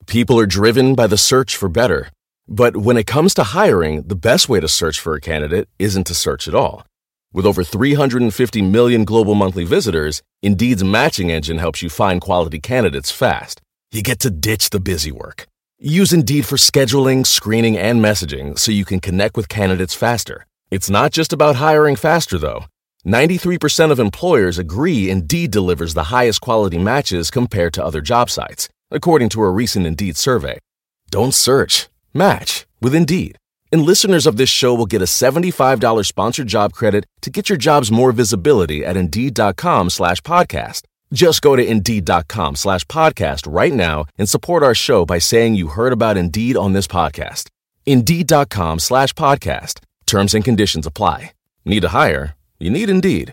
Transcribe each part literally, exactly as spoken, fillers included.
People are driven by the search for better. But when it comes to hiring, the best way to search for a candidate isn't to search at all. With over three hundred fifty million global monthly visitors, Indeed's matching engine helps you find quality candidates fast. You get to ditch the busy work. Use Indeed for scheduling, screening, and messaging so you can connect with candidates faster. It's not just about hiring faster, though. ninety-three percent of employers agree Indeed delivers the highest quality matches compared to other job sites, according to a recent Indeed survey. Don't search. Match with Indeed. And listeners of this show will get a seventy-five dollars sponsored job credit to get your jobs more visibility at Indeed.com slash podcast. Just go to Indeed.com slash podcast right now and support our show by saying you heard about Indeed on this podcast. Indeed.com slash podcast. Terms and conditions apply. Need to hire? You need Indeed.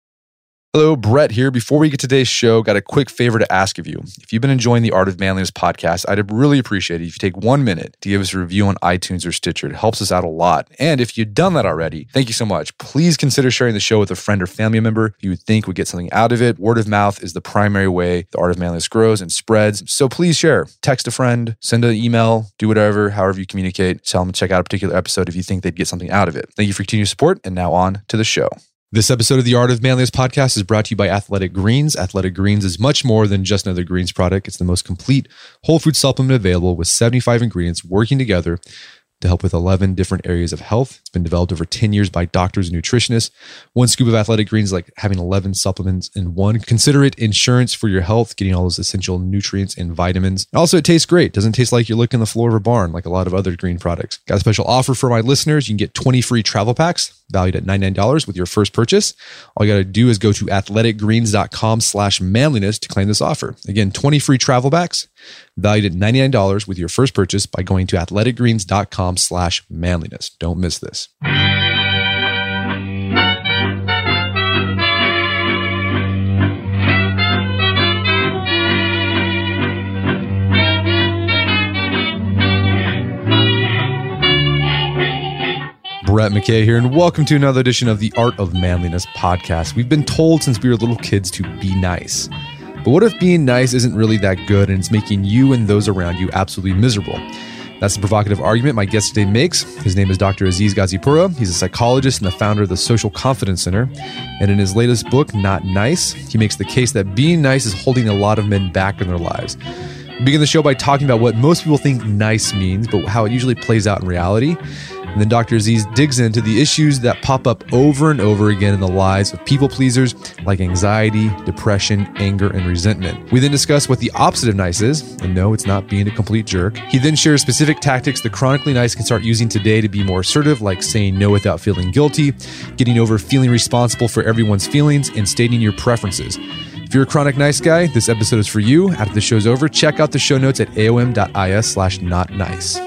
Hello, Brett here. Before we get to today's show, got a quick favor to ask of you. If you've been enjoying the Art of Manliness podcast, I'd really appreciate it if you take one minute to give us a review on iTunes or Stitcher. It helps us out a lot. And if you've done that already, thank you so much. Please consider sharing the show with a friend or family member you would think would get something out of it. Word of mouth is the primary way the Art of Manliness grows and spreads. So please share. Text a friend, send an email, do whatever, however you communicate. Tell them to check out a particular episode if you think they'd get something out of it. Thank you for your continued support. And now on to the show. This episode of the Art of Manliness podcast is brought to you by Athletic Greens. Athletic Greens is much more than just another greens product. It's the most complete whole food supplement available with seventy-five ingredients working together to help with eleven different areas of health. It's been developed over ten years by doctors and nutritionists. One scoop of Athletic Greens is like having eleven supplements in one. Consider it insurance for your health, getting all those essential nutrients and vitamins. Also, it tastes great. It doesn't taste like you're licking the floor of a barn like a lot of other green products. Got a special offer for my listeners. You can get twenty free travel packs valued at ninety-nine dollars with your first purchase. All you got to do is go to athleticgreens.com slash manliness to claim this offer. Again, twenty free travel packs valued at ninety-nine dollars with your first purchase by going to athleticgreens.com slash manliness. Don't miss this. Brett McKay here, and welcome to another edition of the Art of Manliness podcast. We've been told since we were little kids to be nice. But what if being nice isn't really that good and it's making you and those around you absolutely miserable? That's the provocative argument my guest today makes. His name is Doctor Aziz Gazipura. He's a psychologist and the founder of the Social Confidence Center. And in his latest book, Not Nice, he makes the case that being nice is holding a lot of men back in their lives. We begin the show by talking about what most people think nice means, but how it usually plays out in reality. And then Doctor Aziz digs into the issues that pop up over and over again in the lives of people pleasers like anxiety, depression, anger, and resentment. We then discuss what the opposite of nice is, and no, it's not being a complete jerk. He then shares specific tactics the chronically nice can start using today to be more assertive, like saying no without feeling guilty, getting over feeling responsible for everyone's feelings, and stating your preferences. If you're a chronic nice guy, this episode is for you. After the show's over, check out the show notes at aom.is slash not nice.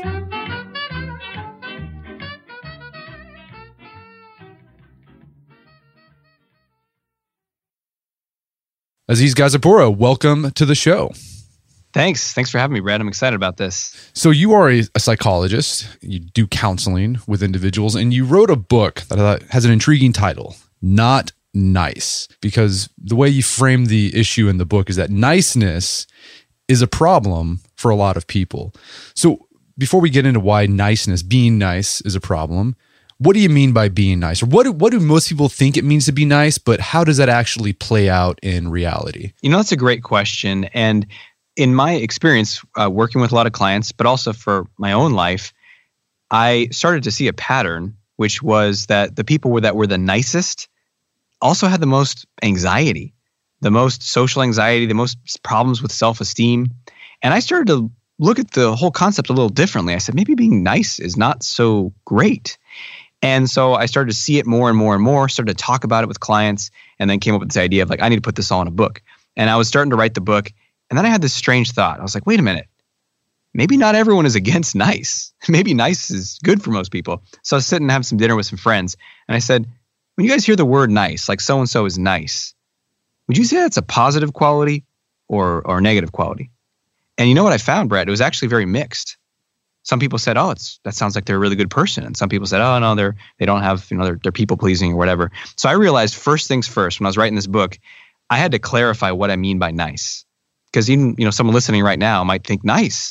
Aziz Gazipura, welcome to the show. Thanks. Thanks for having me, Brad. I'm excited about this. So you are a, a psychologist. You do counseling with individuals, and you wrote a book that I thought has an intriguing title, Not Nice, because the way you frame the issue in the book is that niceness is a problem for a lot of people. So before we get into why niceness, being nice is a problem, what do you mean by being nice? Or what do, what do most people think it means to be nice, but how does that actually play out in reality? You know, that's a great question. And in my experience, uh, working with a lot of clients, but also for my own life, I started to see a pattern, which was that the people were, that were the nicest also had the most anxiety, the most social anxiety, the most problems with self-esteem. And I started to look at the whole concept a little differently. I said, maybe being nice is not so great. And so I started to see it more and more and more, started to talk about it with clients, and then came up with this idea of like, I need to put this all in a book. And I was starting to write the book. And then I had this strange thought. I was like, wait a minute, maybe not everyone is against nice. Maybe nice is good for most people. So I was sitting and having some dinner with some friends. And I said, when you guys hear the word nice, like so-and-so is nice, would you say that's a positive quality or or negative quality? And you know what I found, Brett? It was actually very mixed. Some people said, oh, it's that sounds like they're a really good person. And some people said, oh, no, they're they don't have, you know, they're, they're people pleasing or whatever. So I realized first things first, when I was writing this book, I had to clarify what I mean by nice. Because even, you know, someone listening right now might think nice.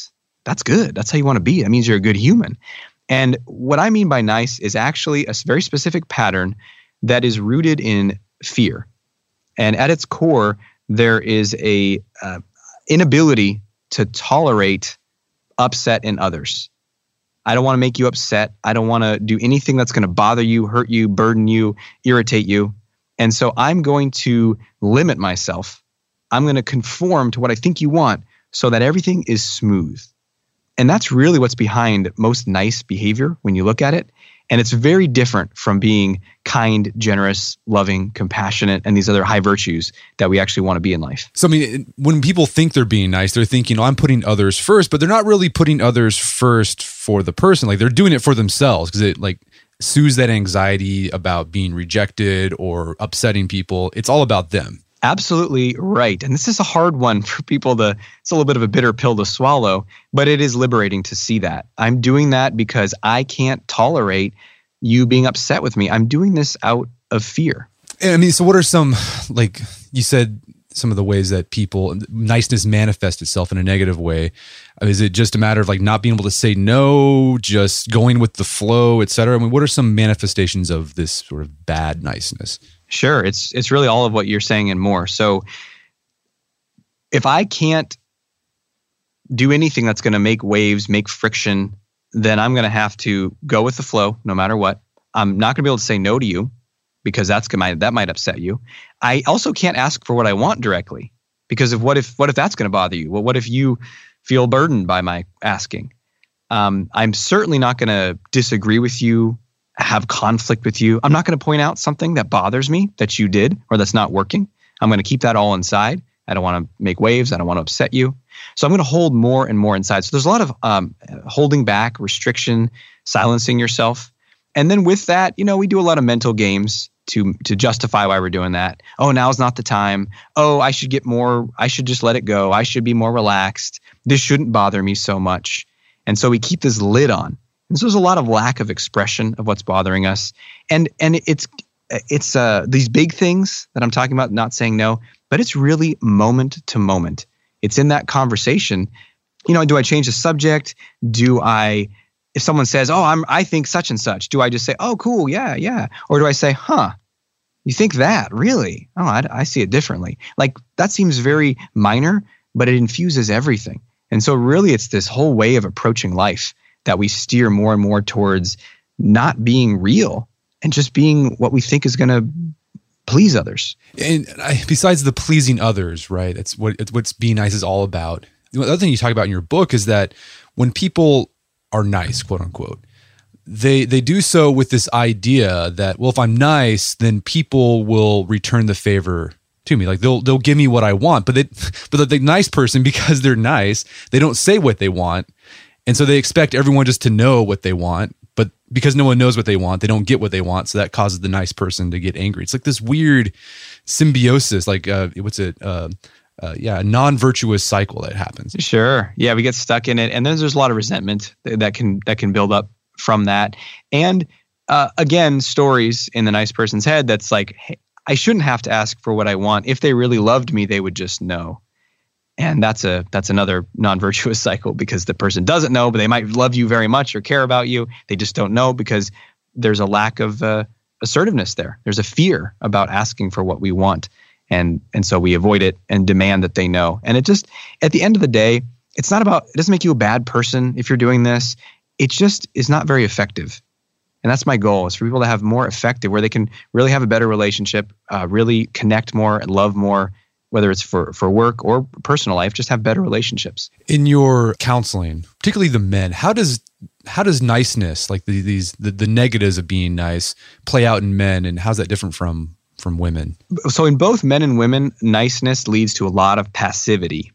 that's good. That's how you want to be. That means you're a good human. And what I mean by nice is actually a very specific pattern that is rooted in fear. And at its core, there is a uh, inability to tolerate upset in others. I don't want to make you upset. I don't want to do anything that's going to bother you, hurt you, burden you, irritate you. And so I'm going to limit myself. I'm going to conform to what I think you want so that everything is smooth. And that's really what's behind most nice behavior when you look at it. And it's very different from being kind, generous, loving, compassionate, and these other high virtues that we actually want to be in life. So, I mean, when people think they're being nice, they're thinking, you know, I'm putting others first, but they're not really putting others first for the person. Like, they're doing it for themselves because it, like, soothes that anxiety about being rejected or upsetting people. It's all about them. Absolutely right. And this is a hard one for people to, it's a little bit of a bitter pill to swallow, but it is liberating to see that. I'm doing that because I can't tolerate you being upset with me. I'm doing this out of fear. I mean, so what are some, like you said, some of the ways that people, niceness manifests itself in a negative way? Is it just a matter of like not being able to say no, just going with the flow, et cetera? I mean, what are some manifestations of this sort of bad niceness? Sure. It's it's really all of what you're saying and more. So if I can't do anything that's going to make waves, make friction, then I'm going to have to go with the flow no matter what. I'm not going to be able to say no to you because that's gonna, that might upset you. I also can't ask for what I want directly because of what if what if that's going to bother you? Well, what if you feel burdened by my asking? Um, I'm certainly not going to disagree with you, have conflict with you. I'm not going to point out something that bothers me that you did or that's not working. I'm going to keep that all inside. I don't want to make waves. I don't want to upset you. So I'm going to hold more and more inside. So there's a lot of um, holding back, restriction, silencing yourself. And then with that, you know, we do a lot of mental games to to justify why we're doing that. Oh, now's not the time. Oh, I should get more. I should just let it go. I should be more relaxed. This shouldn't bother me so much. And so we keep this lid on. And so there's a lot of lack of expression of what's bothering us. And and it's it's uh, these big things that I'm talking about, not saying no, but it's really moment to moment. It's in that conversation. You know, do I change the subject? Do I, if someone says, oh, I'm, I think such and such, do I just say, oh, cool, yeah, yeah? Or do I say, huh, you think that, really? Oh, I, I see it differently. Like, that seems very minor, but it infuses everything. And so really it's this whole way of approaching life that we steer more and more towards not being real and just being what we think is going to please others. And I, besides the pleasing others, right? That's what it's what's being nice is all about. The other thing you talk about in your book is that when people are nice, quote unquote, they they do so with this idea that, well, if I'm nice, then people will return the favor to me. Like they'll they'll give me what I want. But they but the, the nice person, because they're nice, they don't say what they want. And so they expect everyone just to know what they want. But because no one knows what they want, they don't get what they want. So that causes the nice person to get angry. It's like this weird symbiosis, like uh, what's it? Uh, uh, yeah, a non-virtuous cycle that happens. Sure. Yeah, we get stuck in it. And then there's a lot of resentment that can that can build up from that. And uh, again, stories in the nice person's head that's like, hey, I shouldn't have to ask for what I want. If they really loved me, they would just know. And that's a that's another non-virtuous cycle because the person doesn't know, but they might love you very much or care about you. They just don't know because there's a lack of uh, assertiveness there. There's a fear about asking for what we want. And and so we avoid it and demand that they know. And it just, at the end of the day, it's not about, it doesn't make you a bad person if you're doing this. It just is not very effective. And that's my goal, is for people to have more effective, where they can really have a better relationship, uh, really connect more and love more, whether it's for, for work or personal life, just have better relationships. In your counseling, particularly the men, how does how does niceness, like the, these the, the negatives of being nice, play out in men, and how's that different from from women? So in both men and women, niceness leads to a lot of passivity.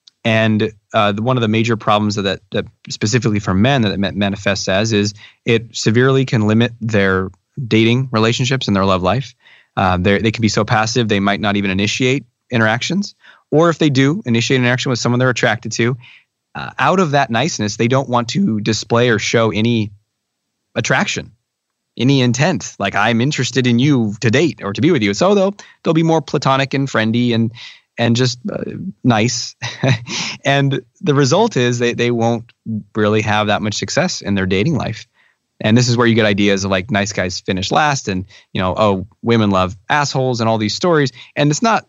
And uh, the, one of the major problems that, that specifically for men that it manifests as is it severely can limit their dating relationships and their love life. Uh, they can be so passive they might not even initiate interactions, or if they do initiate an interaction with someone they're attracted to, uh, out of that niceness, they don't want to display or show any attraction, any intent, like I'm interested in you to date or to be with you. So they'll they'll be more platonic and friendly and and just uh, nice. And the result is they, they won't really have that much success in their dating life. And this is where you get ideas of like nice guys finish last and, you know, oh, women love assholes and all these stories. And it's not,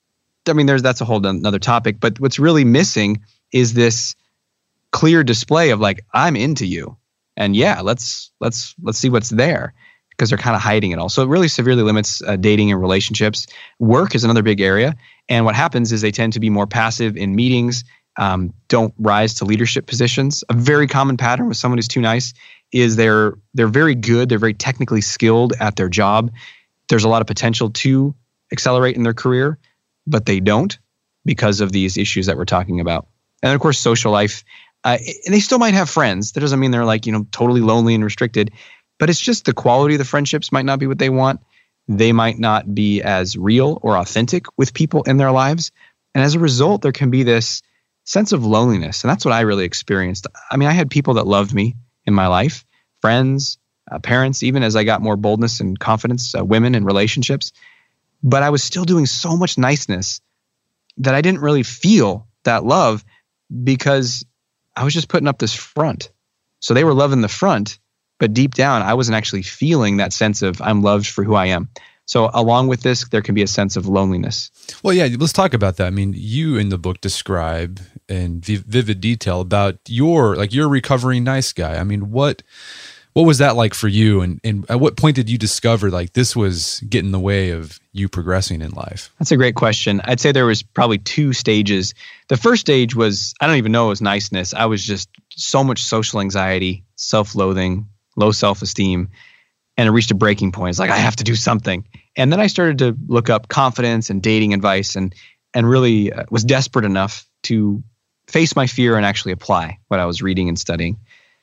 I mean, there's that's a whole another topic. But what's really missing is this clear display of like, I'm into you. And yeah, let's let's let's see what's there, because they're kind of hiding it all. So it really severely limits uh, dating and relationships. Work is another big area. And what happens is they tend to be more passive in meetings, um, don't rise to leadership positions. A very common pattern with someone who's too nice is they're they're very good. They're very technically skilled at their job. There's a lot of potential to accelerate in their career, but they don't because of these issues that we're talking about. And then, of course, social life. Uh, and they still might have friends. That doesn't mean they're like, you know, totally lonely and restricted. But it's just the quality of the friendships might not be what they want. They might not be as real or authentic with people in their lives. And as a result, there can be this sense of loneliness. And that's what I really experienced. I mean, I had people that loved me in my life, friends, uh, parents, even as I got more boldness and confidence, uh, women and relationships. But I was still doing so much niceness that I didn't really feel that love because I was just putting up this front. So they were loving the front, but deep down, I wasn't actually feeling that sense of I'm loved for who I am. So along with this, there can be a sense of loneliness. Well, yeah, let's talk about that. I mean, you in the book describe in vivid detail about your, like you're a recovering nice guy. I mean, what what was that like for you? And, and at what point did you discover like this was getting in the way of you progressing in life? That's a great question. I'd say there was probably two stages. The first stage was, I don't even know it was niceness. I was just so much social anxiety, self-loathing, low self-esteem. And it reached a breaking point. It's like, I have to do something. And then I started to look up confidence and dating advice and and really uh, was desperate enough to face my fear and actually apply what I was reading and studying.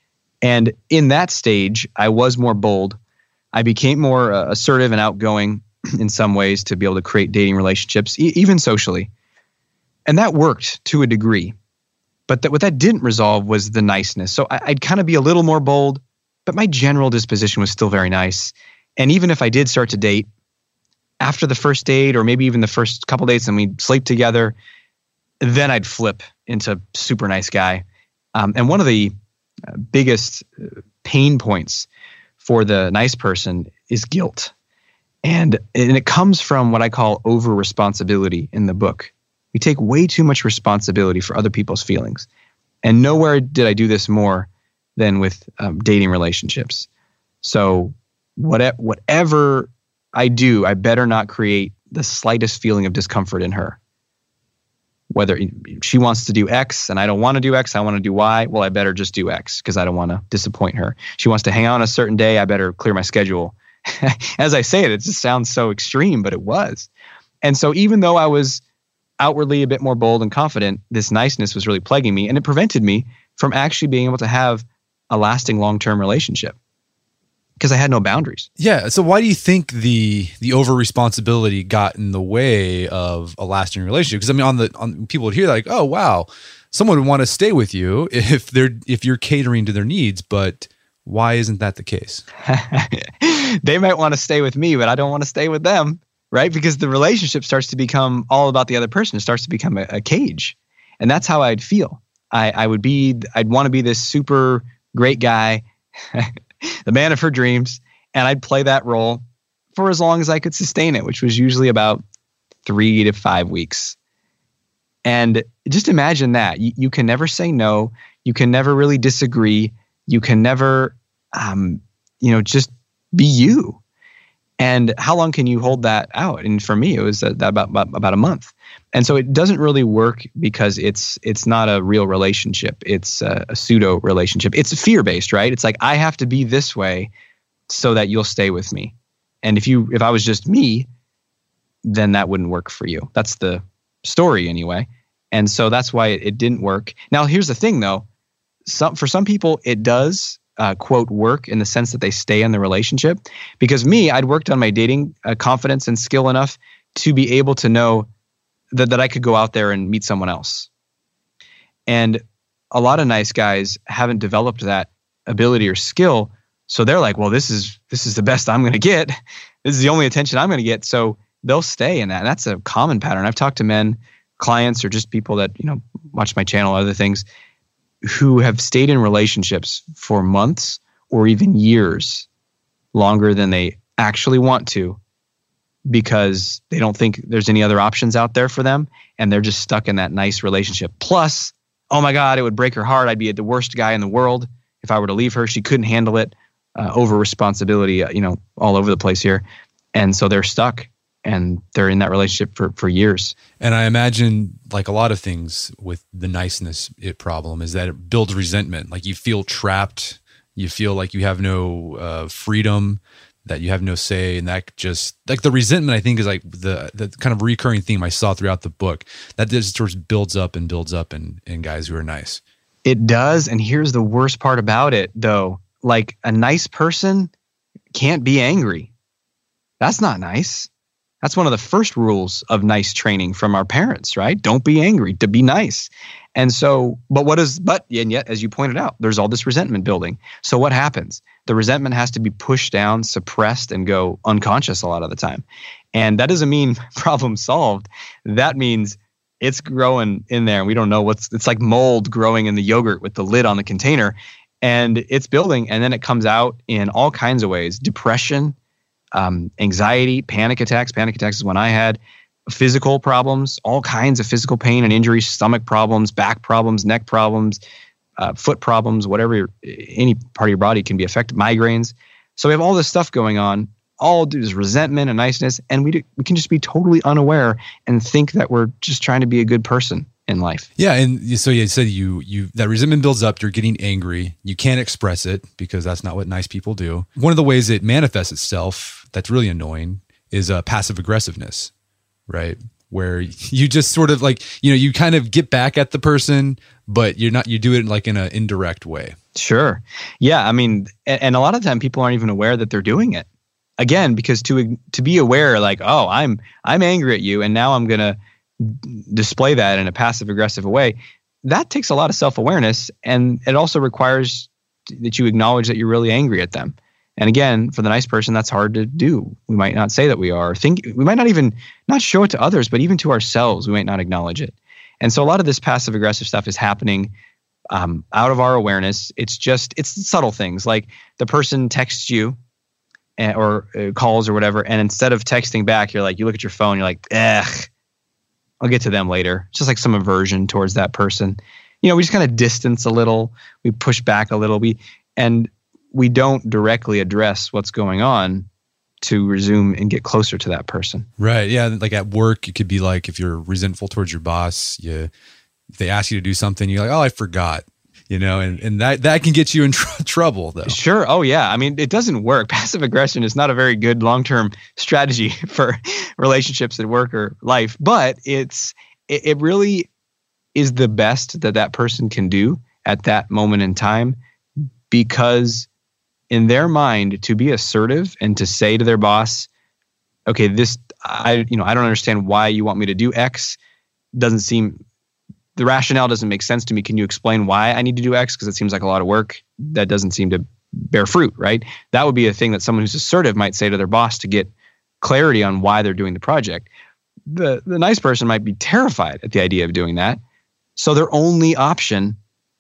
And in that stage, I was more bold. I became more uh, assertive and outgoing in some ways to be able to create dating relationships, e- even socially. And that worked to a degree. But that what that didn't resolve was the niceness. So I, I'd kind of be a little more bold, but my general disposition was still very nice. And even if I did start to date, after the first date or maybe even the first couple dates and we'd sleep together, then I'd flip into super nice guy. Um, and one of the biggest pain points for the nice person is guilt. And, and it comes from what I call over responsibility in the book. We take way too much responsibility for other people's feelings. And nowhere did I do this more than with um, dating relationships. So what, whatever I do, I better not create the slightest feeling of discomfort in her. Whether she wants to do X and I don't want to do X, I want to do Y, well, I better just do X because I don't want to disappoint her. She wants to hang out on a certain day, I better clear my schedule. As I say it, it just sounds so extreme, but it was. And so even though I was outwardly a bit more bold and confident, this niceness was really plaguing me, and it prevented me from actually being able to have a lasting long-term relationship because I had no boundaries. Yeah. So why do you think the the over responsibility got in the way of a lasting relationship? Because I mean, on the on people would hear that, like, oh wow, someone would want to stay with you if they're if you're catering to their needs, but why isn't that the case? They might want to stay with me, but I don't want to stay with them, right? Because the relationship starts to become all about the other person. It starts to become a, a cage, and that's how I'd feel. I, I would be, I'd want to be this super great guy. The man of her dreams, and I'd play that role for as long as I could sustain it, which was usually about three to five weeks. And just imagine that. You, you can never say no. You can never really disagree. You can never, um, you know, just be you. And how long can you hold that out? And for me, it was uh, about, about about a month. And so it doesn't really work because it's it's not a real relationship. It's a, a pseudo relationship. It's fear-based, right? It's like, I have to be this way so that you'll stay with me. And if you if I was just me, then that wouldn't work for you. That's the story anyway. And so that's why it, it didn't work. Now, here's the thing, though. Some for some people, it does. Uh, quote, work in the sense that they stay in the relationship. Because me, I'd worked on my dating uh, confidence and skill enough to be able to know that, that I could go out there and meet someone else. And a lot of nice guys haven't developed that ability or skill. So they're like, well, this is this is the best I'm going to get. This is the only attention I'm going to get. So they'll stay in that. And that's a common pattern. I've talked to men, clients, or just people that, you know, watch my channel, other things, who have stayed in relationships for months or even years longer than they actually want to, because they don't think there's any other options out there for them. And they're just stuck in that nice relationship. Plus, oh my God, it would break her heart. I'd be the worst guy in the world if I were to leave her. She couldn't handle it. Uh, over responsibility, uh, you know, all over the place here. And so they're stuck and they're in that relationship for, for years. And I imagine, like a lot of things with the niceness it problem, is that it builds resentment. Like you feel trapped. You feel like you have no uh, freedom, that you have no say. And that just, like the resentment, I think, is like the the kind of recurring theme I saw throughout the book. That just sort of builds up and builds up in, in guys who are nice. It does. And here's the worst part about it, though. Like a nice person can't be angry. That's not nice. That's one of the first rules of nice training from our parents, right? Don't be angry, to be nice. And so, but what is, but, and yet, as you pointed out, there's all this resentment building. So what happens? The resentment has to be pushed down, suppressed, and go unconscious a lot of the time. And that doesn't mean problem solved. That means it's growing in there and we don't know what's, it's like mold growing in the yogurt with the lid on the container. And it's building, and then it comes out in all kinds of ways. Depression, um, anxiety, panic attacks. Panic attacks is one I had. Physical problems, all kinds of physical pain and injuries, stomach problems, back problems, neck problems, uh, foot problems, whatever, any part of your body can be affected, migraines. So we have all this stuff going on, all due to resentment and niceness, and we, do, we can just be totally unaware and think that we're just trying to be a good person in life. Yeah. And so you said you, you, that resentment builds up, you're getting angry. You can't express it because that's not what nice people do. One of the ways it manifests itself that's really annoying is uh, passive aggressiveness, right? Where you just sort of like, you know, you kind of get back at the person, but you're not, you do it like in an indirect way. Sure. Yeah. I mean, and, and a lot of the time people aren't even aware that they're doing it. Again, because to, to be aware, like, oh, I'm, I'm angry at you and now I'm going to display that in a passive aggressive way, that takes a lot of self-awareness, and it also requires that you acknowledge that you're really angry at them. And again, for the nice person, that's hard to do. We might not say that we are. Think we might not even not show it to others, but even to ourselves, we might not acknowledge it. And so a lot of this passive aggressive stuff is happening um, out of our awareness. It's just it's subtle things like the person texts you and, or uh, calls or whatever, and instead of texting back, you're like you look at your phone, you're like, ugh. I'll get to them later. It's just like some aversion towards that person. You know, we just kind of distance a little. We push back a little. We and we don't directly address what's going on to resume and get closer to that person. Right. Yeah. Like at work, it could be like if you're resentful towards your boss, you, if they ask you to do something, you're like, oh, I forgot. You know, and, and that, that can get you in tr- trouble though. Sure. Oh yeah. I mean, it doesn't work. Passive aggression is not a very good long-term strategy for relationships at work or life, but it's, it, it really is the best that that person can do at that moment in time, because in their mind, to be assertive and to say to their boss, okay, this, I, you know, I don't understand why you want me to do X, doesn't seem, the rationale doesn't make sense to me. Can you explain why I need to do X? Because it seems like a lot of work that doesn't seem to bear fruit, right? That would be a thing that someone who's assertive might say to their boss to get clarity on why they're doing the project. The the nice person might be terrified at the idea of doing that. So their only option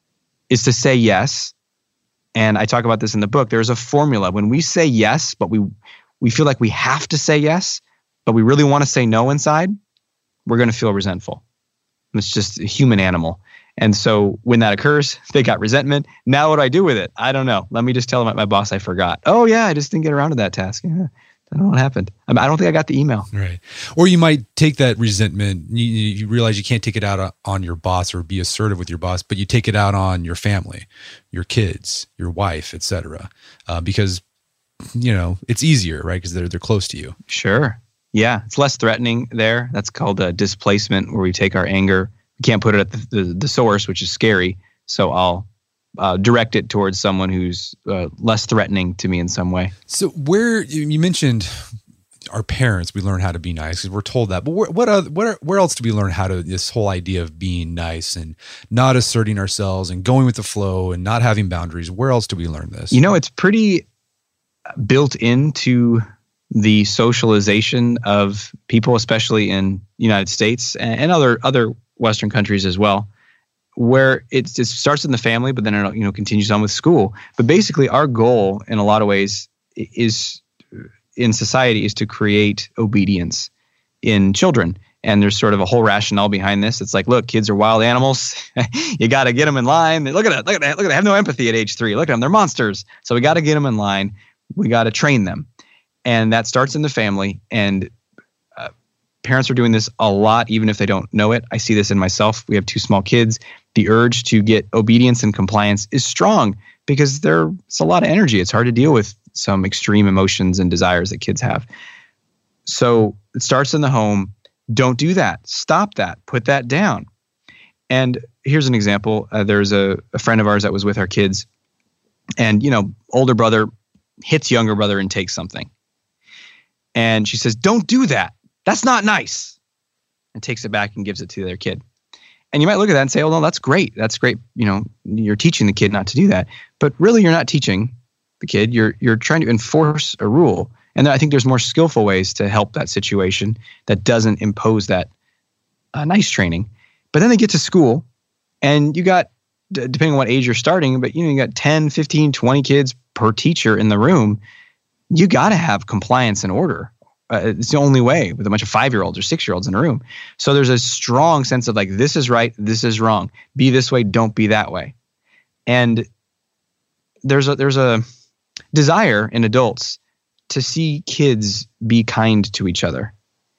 is to say yes. And I talk about this in the book. There's a formula. When we say yes, but we we feel like we have to say yes, but we really want to say no inside, we're going to feel resentful. It's just a human animal. And so when that occurs, they got resentment. Now what do I do with it? I don't know. Let me just tell my, my boss I forgot. Oh yeah, I just didn't get around to that task. Yeah, I don't know what happened. I, mean, I don't think I got the email. Right. Or you might take that resentment, you, you realize you can't take it out on your boss or be assertive with your boss, but you take it out on your family, your kids, your wife, et cetera. Uh, because, you know, it's easier, right? Because they're, they're close to you. Sure. Yeah, it's less threatening there. That's called a displacement, where we take our anger. We can't put it at the, the, the source, which is scary. So I'll uh, direct it towards someone who's uh, less threatening to me in some way. So where you mentioned our parents, we learn how to be nice because we're told that. But where, what other, where where else do we learn how to, this whole idea of being nice and not asserting ourselves and going with the flow and not having boundaries? Where else do we learn this? You know, it's pretty built into the socialization of people, especially in the United States and other other Western countries as well, where it just starts in the family, but then it, you know, continues on with school. But basically, our goal in a lot of ways is in society is to create obedience in children. And there's sort of a whole rationale behind this. It's like, look, kids are wild animals. You got to get them in line. Look at that. Look at that. Look at that. They have no empathy at age three. Look at them. They're monsters. So we got to get them in line. We got to train them. And that starts in the family. And uh, parents are doing this a lot, even if they don't know it. I see this in myself. We have two small kids. The urge to get obedience and compliance is strong because there, it's a lot of energy. It's hard to deal with some extreme emotions and desires that kids have. So it starts in the home. Don't do that. Stop that. Put that down. And here's an example. Uh, there's a, a friend of ours that was with our kids. And, you know, older brother hits younger brother and takes something. And she says, don't do that. That's not nice. And takes it back and gives it to their kid. And you might look at that and say, oh, no, that's great. That's great. You know, you're teaching the kid not to do that. But really, you're not teaching the kid. You're you're trying to enforce a rule. And I think there's more skillful ways to help that situation that doesn't impose that uh, nice training. But then they get to school and you got, d- depending on what age you're starting, but you know, you got ten, fifteen, twenty kids per teacher in the room. You got to have compliance and order. Uh, it's the only way with a bunch of five-year-olds or six-year-olds in a room. So there's a strong sense of like, this is right, this is wrong. Be this way, don't be that way. And there's a, there's a desire in adults to see kids be kind to each other.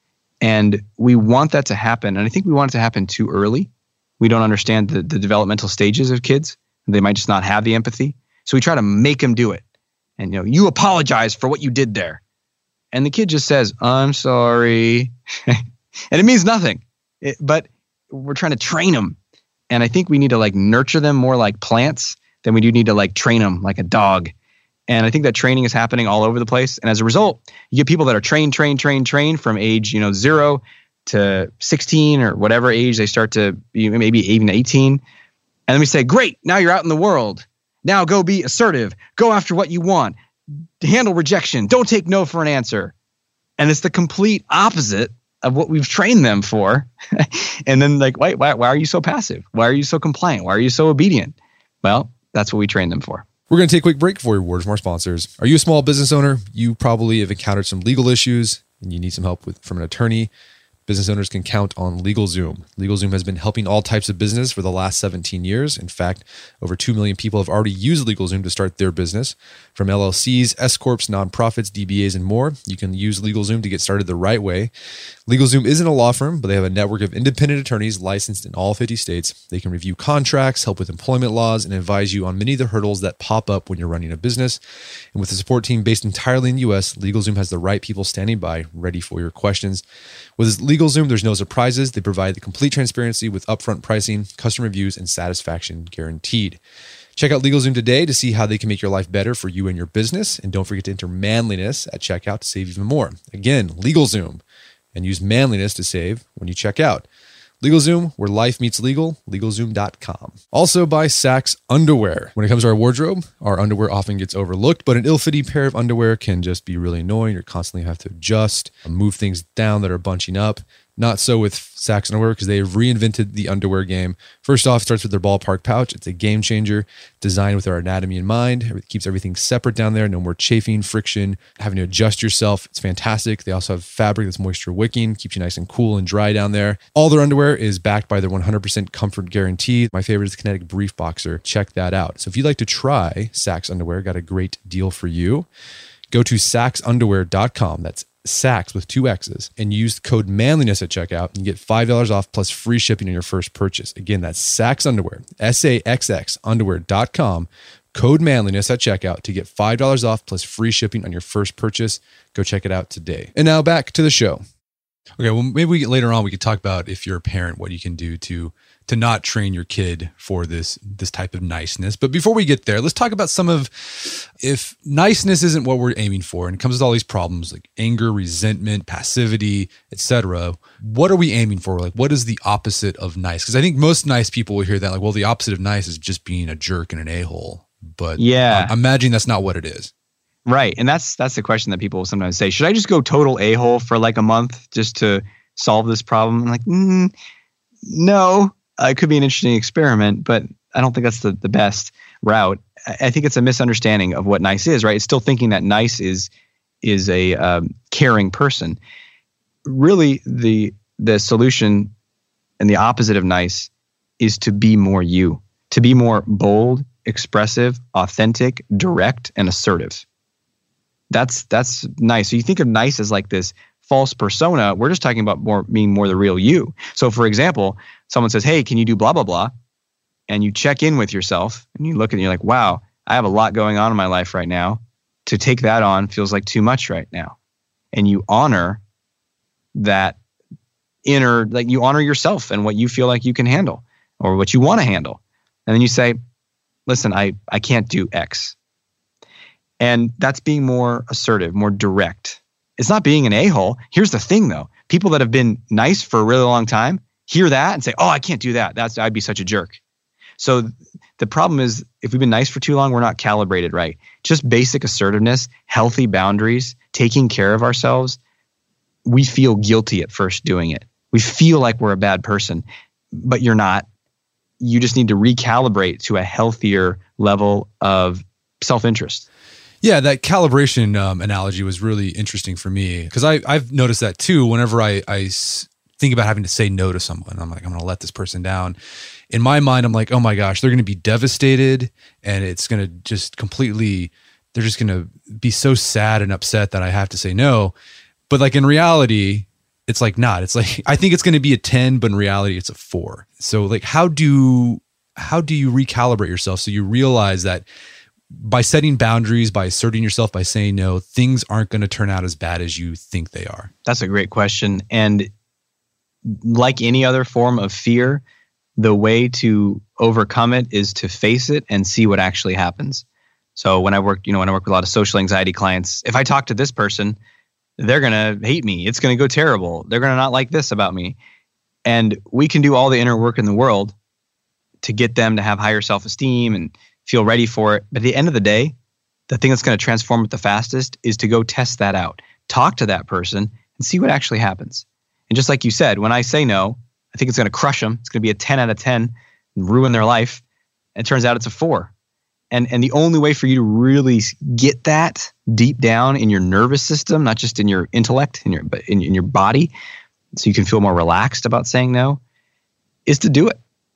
And we want that to happen. And I think we want it to happen too early. We don't understand the, the developmental stages of kids. They might just not have the empathy. So we try to make them do it. And, you know, you apologize for what you did there. And the kid just says, I'm sorry. And it means nothing. It, but we're trying to train them. And I think we need to like nurture them more like plants than we do need to like train them like a dog. And I think that training is happening all over the place. And as a result, you get people that are trained, trained, trained, trained from age, you know, zero to sixteen or whatever age they start to be, maybe even eighteen. And then we say, great, now you're out in the world. Now go be assertive. Go after what you want. Handle rejection. Don't take no for an answer. And it's the complete opposite of what we've trained them for. And then like, wait, why, why are you so passive? Why are you so compliant? Why are you so obedient? Well, that's what we trained them for. We're going to take a quick break before we word from our sponsors. Are you a small business owner? You probably have encountered some legal issues and you need some help with from an attorney. Business owners can count on LegalZoom. LegalZoom has been helping all types of business for the last seventeen years. In fact, over two million people have already used LegalZoom to start their business. From L L Cs, S-Corps, nonprofits, D B As, and more, you can use LegalZoom to get started the right way. LegalZoom isn't a law firm, but they have a network of independent attorneys licensed in all fifty states. They can review contracts, help with employment laws, and advise you on many of the hurdles that pop up when you're running a business. And with a support team based entirely in the U S, LegalZoom has the right people standing by, ready for your questions. With LegalZoom, there's no surprises. They provide the complete transparency with upfront pricing, customer reviews, and satisfaction guaranteed. Check out LegalZoom today to see how they can make your life better for you and your business. And don't forget to enter manliness at checkout to save even more. Again, LegalZoom, and use manliness to save when you check out. LegalZoom, where life meets legal, LegalZoom dot com. Also by Saxx Underwear. When it comes to our wardrobe, our underwear often gets overlooked, but an ill-fitting pair of underwear can just be really annoying. You constantly have to adjust, move things down that are bunching up. Not so with Saxx Underwear because they have reinvented the underwear game. First off, it starts with their ballpark pouch. It's a game changer, designed with our anatomy in mind. It keeps everything separate down there. No more chafing, friction, having to adjust yourself. It's fantastic. They also have fabric that's moisture wicking, keeps you nice and cool and dry down there. All their underwear is backed by their one hundred percent comfort guarantee. My favorite is the Kinetic Brief Boxer. Check that out. So if you'd like to try Saxx Underwear, got a great deal for you. Go to Saxx Underwear dot com. That's Saxx with two X's, and use the code manliness at checkout and get five dollars off plus free shipping on your first purchase. Again, that's Saxx Underwear, S A X X underwear dot com, code manliness at checkout to get five dollars off plus free shipping on your first purchase. Go check it out today. And now back to the show. Okay, well, maybe we get later on, we could talk about if you're a parent, what you can do to to not train your kid for this this type of niceness. But before we get there, let's talk about some of, if niceness isn't what we're aiming for and it comes with all these problems like anger, resentment, passivity, et cetera, what are we aiming for? Like, what is the opposite of nice? Because I think most nice people will hear that like, well, the opposite of nice is just being a jerk and an a-hole. But yeah, I'm imagining that's not what it is. Right. And that's that's the question that people sometimes say. Should I just go total a-hole for like a month just to solve this problem? I'm like, mm, no. Uh, it could be an interesting experiment, but I don't think that's the, the best route. I, I think it's a misunderstanding of what nice is, right? It's still thinking that nice is is a um, caring person. Really, the the solution and the opposite of nice is to be more you, to be more bold, expressive, authentic, direct, and assertive. That's that's nice. So you think of nice as like this false persona. We're just talking about more being more the real you. So for example, someone says, hey, can you do blah, blah, blah? And you check in with yourself and you look at it and you're like, wow, I have a lot going on in my life right now. To take that on feels like too much right now. And you honor that inner, like you honor yourself and what you feel like you can handle or what you want to handle. And then you say, listen, I, I can't do X. And that's being more assertive, more direct. It's not being an a-hole. Here's the thing though. People that have been nice for a really long time hear that and say, oh, I can't do that. That's I'd be such a jerk. So the problem is if we've been nice for too long, we're not calibrated right. Just basic assertiveness, healthy boundaries, taking care of ourselves. We feel guilty at first doing it. We feel like we're a bad person, but you're not. You just need to recalibrate to a healthier level of self-interest. Yeah, that calibration um, analogy was really interesting for me because I've noticed that too. Whenever I, I s- think about having to say no to someone, I'm like, I'm going to let this person down. In my mind, I'm like, oh my gosh, they're going to be devastated and it's going to just completely, they're just going to be so sad and upset that I have to say no. But like in reality, it's like not. It's like, I think it's going to be a ten, but in reality, it's a four. So like, how do how do you recalibrate yourself so you realize that by setting boundaries, by asserting yourself, by saying no, things aren't going to turn out as bad as you think they are? That's a great question. And like any other form of fear, the way to overcome it is to face it and see what actually happens. So when I work, you know, when I work with a lot of social anxiety clients, if I talk to this person, they're going to hate me. It's going to go terrible. They're going to not like this about me. And we can do all the inner work in the world to get them to have higher self-esteem and feel ready for it. But at the end of the day, the thing that's going to transform it the fastest is to go test that out. Talk to that person and see what actually happens. And just like you said, when I say no, I think it's going to crush them. It's going to be a ten out of ten and ruin their life. And it turns out it's a four. And and the only way for you to really get that deep down in your nervous system, not just in your intellect, in your but in, in your body, so you can feel more relaxed about saying no, is to do it.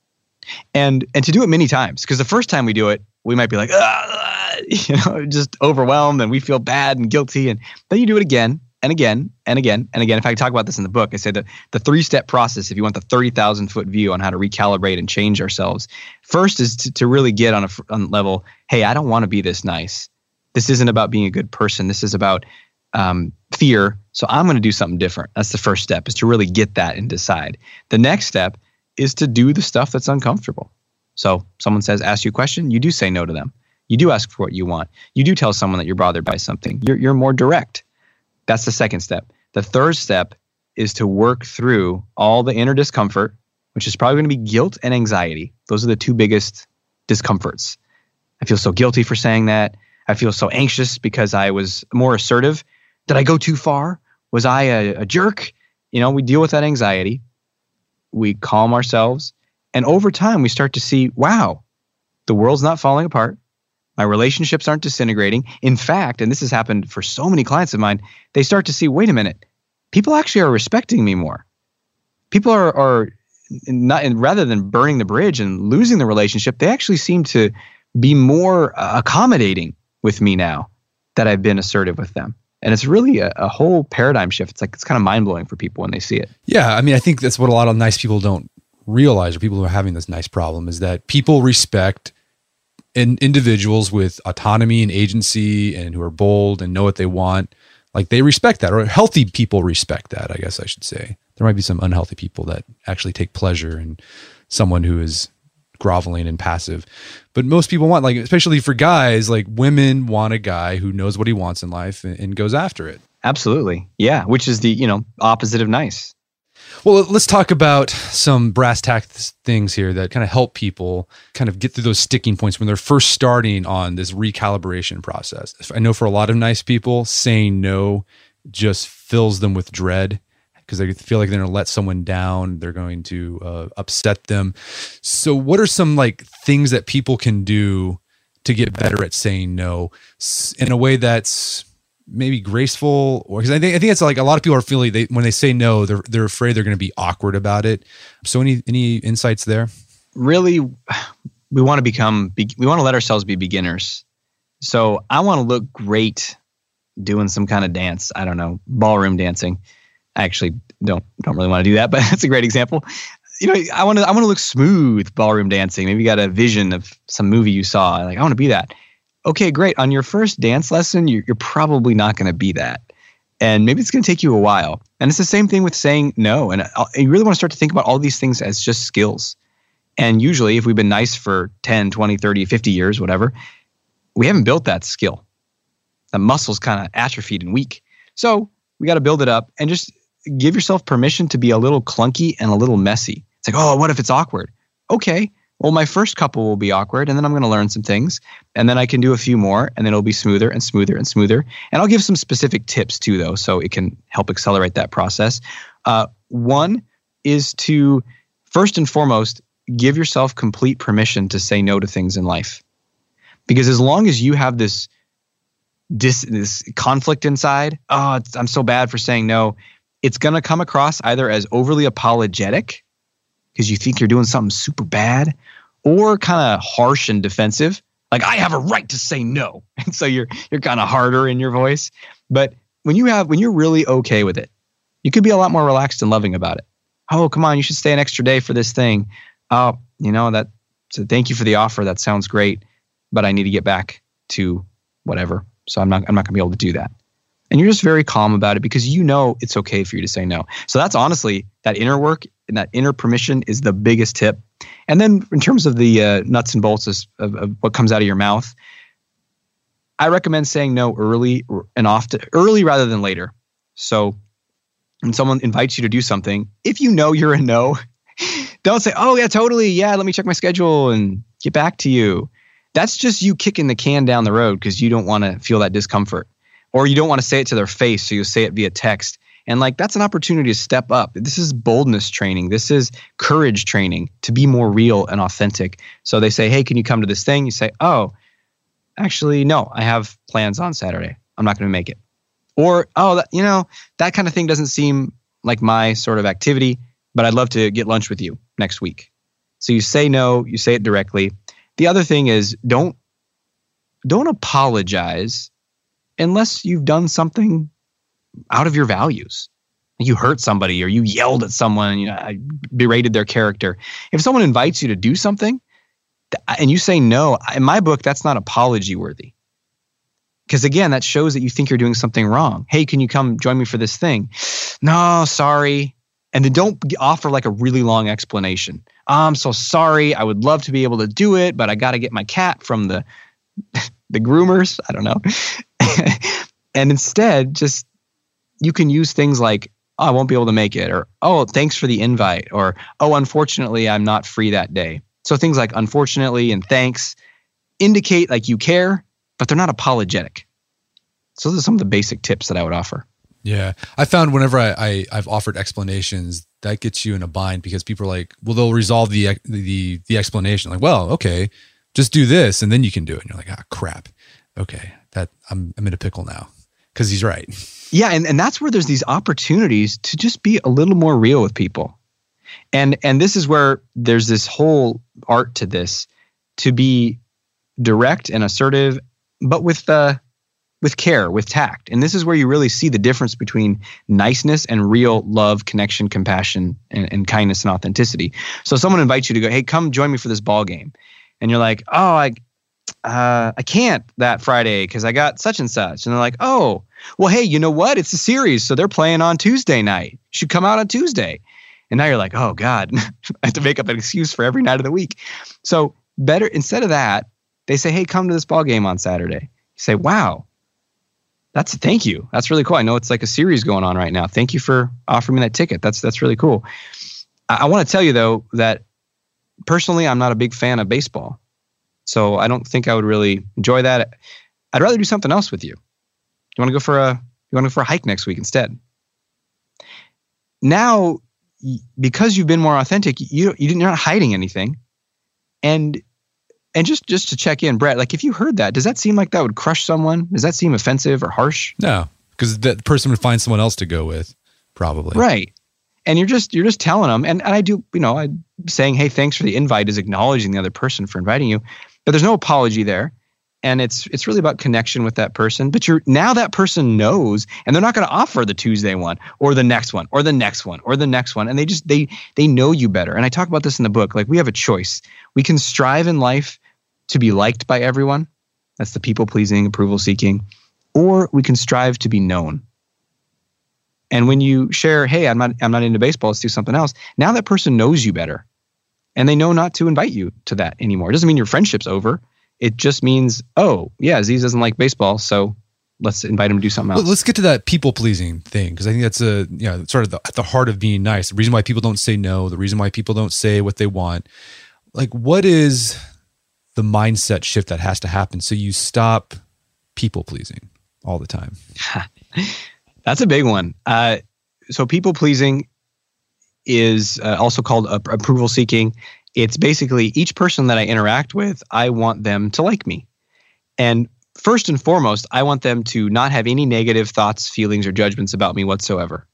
And and to do it many times. Because the first time we do it, we might be like, ah, you know, just overwhelmed and we feel bad and guilty. And then you do it again and again and again and again. In fact, I talk about this in the book. I say that the three-step process, if you want the thirty thousand foot view on how to recalibrate and change ourselves, first is to, to really get on a on level, hey, I don't want to be this nice. This isn't about being a good person. This is about um, fear. So I'm going to do something different. That's the first step, is to really get that and decide. The next step is to do the stuff that's uncomfortable. So someone says, ask you a question, you do say no to them. You do ask for what you want. You do tell someone that you're bothered by something. You're, you're more direct. That's the second step. The third step is to work through all the inner discomfort, which is probably going to be guilt and anxiety. Those are the two biggest discomforts. I feel so guilty for saying that. I feel so anxious because I was more assertive. Did I go too far? Was I a, a jerk? You know, we deal with that anxiety. We calm ourselves. And over time, we start to see, wow, the world's not falling apart. My relationships aren't disintegrating. In fact, and this has happened for so many clients of mine, they start to see, wait a minute, people actually are respecting me more. People are, are not, and rather than burning the bridge and losing the relationship, they actually seem to be more uh, accommodating with me now that I've been assertive with them. And it's really a, a whole paradigm shift. It's like, it's kind of mind blowing for people when they see it. Yeah. I mean, I think that's what a lot of nice people don't realize, or people who are having this nice problem, is that people respect in individuals with autonomy and agency and who are bold and know what they want. Like, they respect that, or healthy people respect that, I guess I should say. There might be some unhealthy people that actually take pleasure in someone who is groveling and passive. But most people want, like, especially for guys, like women want a guy who knows what he wants in life and, and goes after it. Absolutely. Yeah. Which is the, you know, opposite of nice. Well, let's talk about some brass tacks things here that kind of help people kind of get through those sticking points when they're first starting on this recalibration process. I know for a lot of nice people, saying no just fills them with dread because they feel like they're going to let someone down. They're going to uh, upset them. So what are some like things that people can do to get better at saying no in a way that's maybe graceful? Or because I think I think it's like a lot of people are feeling they when they say no, they're they're afraid they're going to be awkward about it. So any any insights there? Really, we want to become we want to let ourselves be beginners. So I want to look great doing some kind of dance. I don't know, ballroom dancing. I actually don't don't really want to do that, but that's a great example. You know, I want to I want to look smooth ballroom dancing. Maybe you got a vision of some movie you saw. Like I want to be that. Okay, great. On your first dance lesson, you're, you're probably not going to be that. And maybe it's going to take you a while. And it's the same thing with saying no. And you really want to start to think about all these things as just skills. And usually if we've been nice for ten, twenty, thirty, fifty years, whatever, we haven't built that skill. The muscle's kind of atrophied and weak. So we got to build it up and just give yourself permission to be a little clunky and a little messy. It's like, oh, what if it's awkward? Okay, well, my first couple will be awkward, and then I'm going to learn some things, and then I can do a few more, and then it'll be smoother and smoother and smoother. And I'll give some specific tips too, though, so it can help accelerate that process. Uh, one is to, first and foremost, give yourself complete permission to say no to things in life. Because as long as you have this, this, this conflict inside, oh, it's, I'm so bad for saying no, it's going to come across either as overly apologetic, because you think you're doing something super bad, or kind of harsh and defensive, like I have a right to say no. And so you're you're kind of harder in your voice. But when you have when you're really okay with it, you could be a lot more relaxed and loving about it. Oh, come on, you should stay an extra day for this thing. Oh, you know that. So thank you for the offer. That sounds great, but I need to get back to whatever. So I'm not I'm not gonna be able to do that. And you're just very calm about it because you know it's okay for you to say no. So that's honestly, that inner work and that inner permission is the biggest tip. And then in terms of the uh, nuts and bolts of, of what comes out of your mouth, I recommend saying no early and often, early rather than later. So when someone invites you to do something, if you know you're a no, don't say, oh yeah, totally. Yeah, let me check my schedule and get back to you. That's just you kicking the can down the road because you don't want to feel that discomfort. Or you don't want to say it to their face, so you say it via text. And like that's an opportunity to step up. This is boldness training. This is courage training to be more real and authentic. So they say, hey, can you come to this thing? You say, oh, actually, no, I have plans on Saturday. I'm not going to make it. Or, oh, that, you know, that kind of thing doesn't seem like my sort of activity, but I'd love to get lunch with you next week. So you say no, you say it directly. The other thing is don't don't apologize unless you've done something out of your values. You hurt somebody or you yelled at someone, you know, berated their character. If someone invites you to do something and you say no, in my book, that's not apology worthy. Because again, that shows that you think you're doing something wrong. Hey, can you come join me for this thing? No, sorry. And then don't offer like a really long explanation. I'm so sorry. I would love to be able to do it, but I got to get my cat from the the groomers. I don't know. And instead, just you can use things like, oh, I won't be able to make it, or oh, thanks for the invite, or oh, unfortunately, I'm not free that day. So things like unfortunately and thanks indicate like you care, but they're not apologetic. So those are some of the basic tips that I would offer. Yeah. I found whenever I, I, I've offered explanations, that gets you in a bind because people are like, well, they'll resolve the, the, the explanation. Like, well, okay, just do this and then you can do it. And you're like, ah, crap. Okay. That I'm, I'm in a pickle now because he's right. Yeah. And, and that's where there's these opportunities to just be a little more real with people. And, and this is where there's this whole art to this, to be direct and assertive, but with, uh, with care, with tact. And this is where you really see the difference between niceness and real love, connection, compassion, and, and kindness and authenticity. So someone invites you to go, hey, come join me for this ball game. And you're like, oh, I, uh, I can't that Friday because I got such and such. And they're like, oh, well, hey, you know what? It's a series. So they're playing on Tuesday night. You should come out on Tuesday. And now you're like, oh God, I have to make up an excuse for every night of the week. So better, instead of that, they say, hey, come to this ball game on Saturday. You say, wow, That's thank you. That's really cool. I know it's like a series going on right now. Thank you for offering me that ticket. That's that's really cool. I, I want to tell you though that personally, I'm not a big fan of baseball, so I don't think I would really enjoy that. I'd rather do something else with you. You want to go for a you want to go for a hike next week instead? Now, because you've been more authentic, you you didn't, you're not hiding anything, and. And just, just to check in, Brett, like if you heard that, does that seem like that would crush someone? Does that seem offensive or harsh? No, because that person would find someone else to go with, probably. Right. And you're just you're just telling them, and, and I do, you know, I'm saying, hey, thanks for the invite is acknowledging the other person for inviting you, but there's no apology there. And it's it's really about connection with that person. But you're now that person knows, and they're not going to offer the Tuesday one or the next one or the next one or the next one. And they just they they know you better. And I talk about this in the book. Like we have a choice. We can strive in life to be liked by everyone. That's the people pleasing, approval seeking. Or we can strive to be known. And when you share, hey, I'm not I'm not into baseball, let's do something else. Now that person knows you better. And they know not to invite you to that anymore. It doesn't mean your friendship's over. It just means, oh, yeah, Aziz doesn't like baseball, so let's invite him to do something else. Let's get to that people pleasing thing, because I think that's a you know sort of the, at the heart of being nice. The reason why people don't say no, the reason why people don't say what they want. Like, what is the mindset shift that has to happen so you stop people pleasing all the time? That's a big one. Uh, so people pleasing is uh, also called uh, approval seeking. It's basically each person that I interact with, I want them to like me. And first and foremost, I want them to not have any negative thoughts, feelings, or judgments about me whatsoever.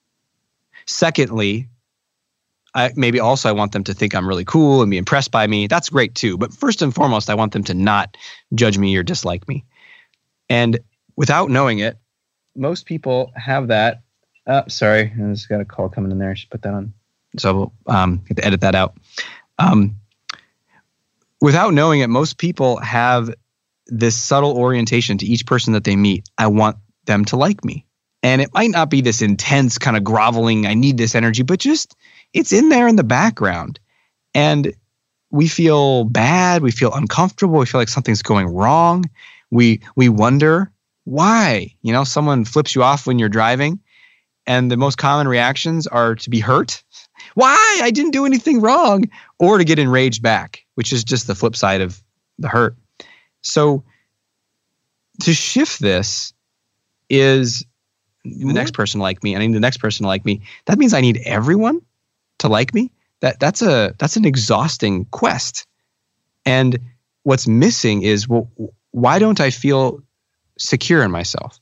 Secondly, I, maybe also I want them to think I'm really cool and be impressed by me. That's great too. But first and foremost, I want them to not judge me or dislike me. And without knowing it, most people have that. Oh, sorry, I just got a call coming in there. I should put that on. So um, I have to edit that out. Um, without knowing it, most people have this subtle orientation to each person that they meet. I want them to like me. And it might not be this intense kind of groveling, I need this energy, but just it's in there in the background. And we feel bad. We feel uncomfortable. We feel like something's going wrong. We we wonder why. You know, someone flips you off when you're driving, and the most common reactions are to be hurt. Why? I didn't do anything wrong. Or to get enraged back, which is just the flip side of the hurt. So to shift this is the next person to like me, and I need the next person to like me. That means I need everyone to like me. That that's a that's an exhausting quest. And what's missing is, well, why don't I feel secure in myself?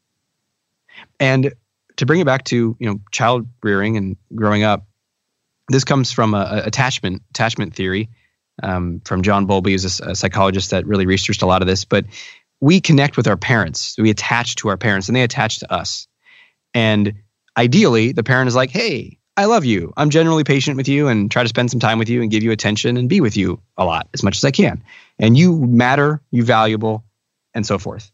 And to bring it back to, you know, child rearing and growing up, this comes from a, a attachment attachment theory um, from John Bowlby, who's a, a psychologist that really researched a lot of this. But we connect with our parents. We attach to our parents, and they attach to us. And ideally, the parent is like, hey, I love you. I'm generally patient with you and try to spend some time with you and give you attention and be with you a lot, as much as I can. And you matter, you valuable, and so forth.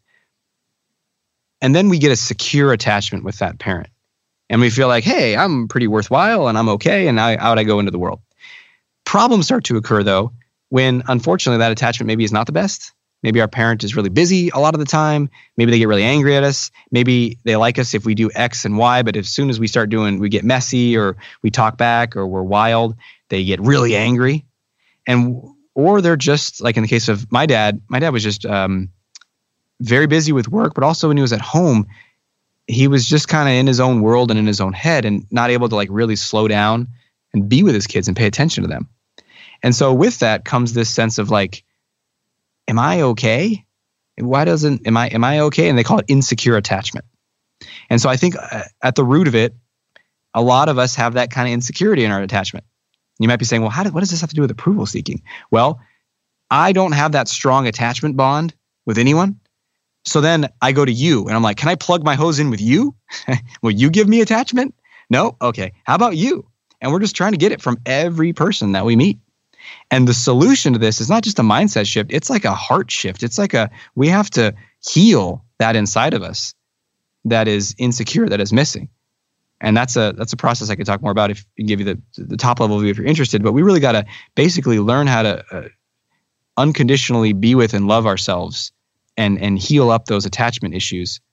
And then we get a secure attachment with that parent. And we feel like, hey, I'm pretty worthwhile and I'm okay, and I, out I go into the world. Problems start to occur, though, when unfortunately that attachment maybe is not the best. Maybe our parent is really busy a lot of the time. Maybe they get really angry at us. Maybe they like us if we do X and Y, but as soon as we start doing, we get messy or we talk back or we're wild, they get really angry. And or they're just, like in the case of my dad, my dad was just um, very busy with work, but also when he was at home, he was just kind of in his own world and in his own head and not able to like really slow down and be with his kids and pay attention to them. And so with that comes this sense of like, am I okay? Why doesn't, am I, am I okay? And they call it insecure attachment. And so I think at the root of it, a lot of us have that kind of insecurity in our attachment. You might be saying, well, how did, what does this have to do with approval seeking? Well, I don't have that strong attachment bond with anyone. So then I go to you and I'm like, can I plug my hose in with you? Will you give me attachment? No? Okay. How about you? And we're just trying to get it from every person that we meet. And the solution to this is not just a mindset shift. It's like a heart shift. It's like a, we have to heal that inside of us that is insecure, that is missing. And that's a, that's a process I could talk more about if I can give you the, the top level view if you're interested. But we really got to basically learn how to uh, unconditionally be with and love ourselves and, and heal up those attachment issues